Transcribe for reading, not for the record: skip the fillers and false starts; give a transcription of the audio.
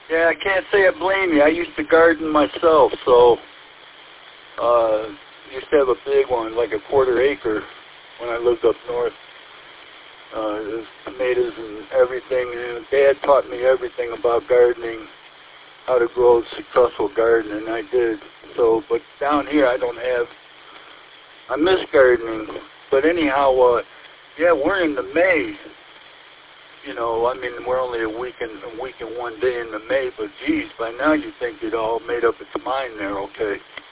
Yeah, I can't say I blame you. I used to garden myself, so used to have a big one, like a quarter acre, when I lived up north. There's tomatoes and everything, and Dad taught me everything about gardening, how to grow a successful garden, and I did. So, but down here I don't have, I miss gardening. But anyhow, yeah, we're into May. You know, I mean, we're only a week and 1 day into May, but geez, by now you think you'd all made up its mind there, okay?